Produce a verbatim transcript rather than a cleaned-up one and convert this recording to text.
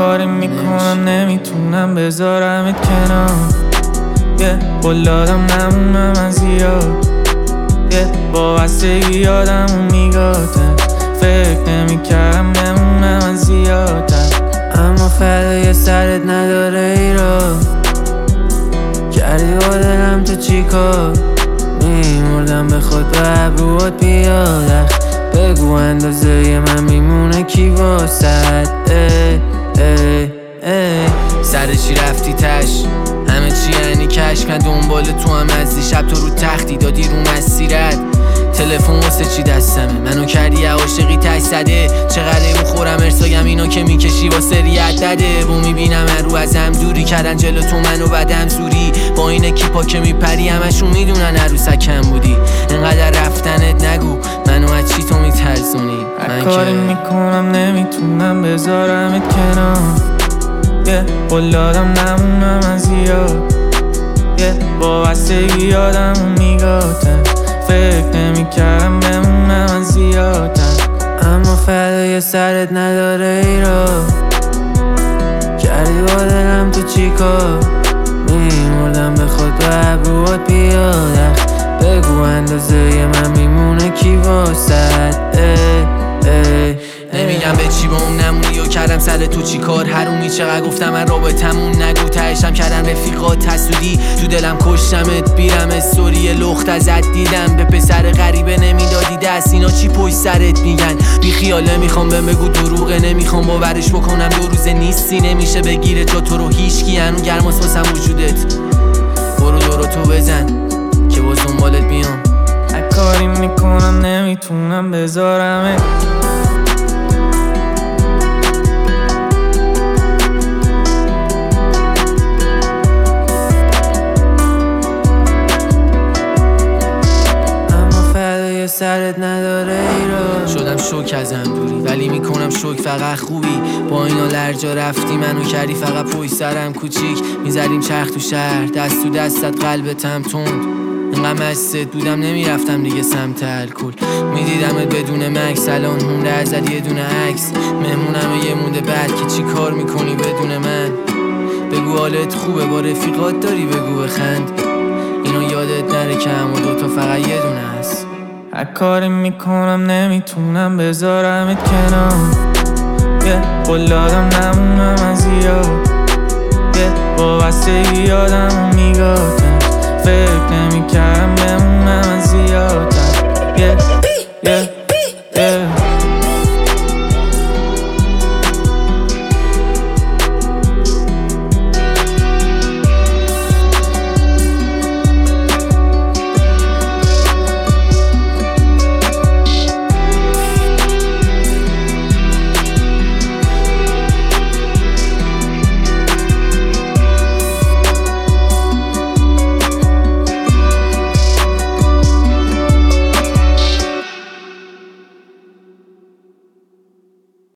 کاری میکنم نمیتونم بذارمت کنار. یه قلادم نمونم از زیاد، یه وابستگی یادمون میگاتم. فکر نمیکردم بمونم از زیادتر، اما فدای سرت نداره ایراد. کردی با دلم تو چی کار؟ میمردم به خود به ابروات بیاد. بگو اندازه من میمونه کی واسد؟ سر چی رفتی تش؟ همه چی یعنی کشک؟ من دنبال تو هم از دیشب تو رو تختی دادی رو مسیرت. تلفن واسه چی دستمه؟ منو کردی عاشقی تش زده. چقدر بخورم ارسایم اینو که میکشی واسه ریت دده. بو میبینم من رو ازم دوری کردن جلو تو منو بدم زوری. با این اکیپا که میپری همشون میدونن عروسکم بودی. انقدر رفتنت نگو منو از چی تو میترسونی. من کاری میکنم نمیتونم بذارمت کنار. یه قلادم نمونم از زیاد، یه وابستگی یادمون میگاتم. فکر نمیکردم بمونم از زیادتر، اما فدای سرت نداره ایراد. کردی با دلم تو چی کار؟ میمردم به خود به ابروات بیاد. بگو اندازه من میمونه کی واسد؟ نمیگم به چی با اون نمونی و کردم سر تو چی کار. حرومی چقدر گفتم من رابطمون نگو. تهشم کردن رفیقات حسودی، تو دلم کشتمت بیرم. استوری لخت ازت دیدم، به پسر غریبه نمیدادی دست. اینا چی پشت سرت میگن؟ بی خیاله میخوام بهم بگو دروغه، نمیخوام باورش بکنم دو روزه نیستی. نمیشه بگیره جا تو رو هیچکی، هنو گرماس واسم وجودت. برو دورو تو بزن که باز دنبالت بیام. هر کاری میکنم نمیتونم بذارمت. سرت نداره ایراد. شدم شوک ازم دوری ولی میکنم شوک فقط خوبی. با اینا لرجا رفتی منو کردی فقط پشت سرم کوچیک. میزدیم چرخ تو شهر دست تو دستت قلبتم تند. اینقدر مستت بودم نمیرفتم دیگه سمت الکل. میدیدمت بدون مکس الان مونده ازت یه دونه عکس. مهمونم یه مونده بعد که چی کار میکنی بدون من. بگو حالت خوبه با رفیقات داری بگو بخند. اینو یادت نره که همو دوتا فقط یه دونه هست. هر کاری میکنم نمیتونم بذارمت کنار. یه قلادم نمونم از زیاد، یه وابستگی یادم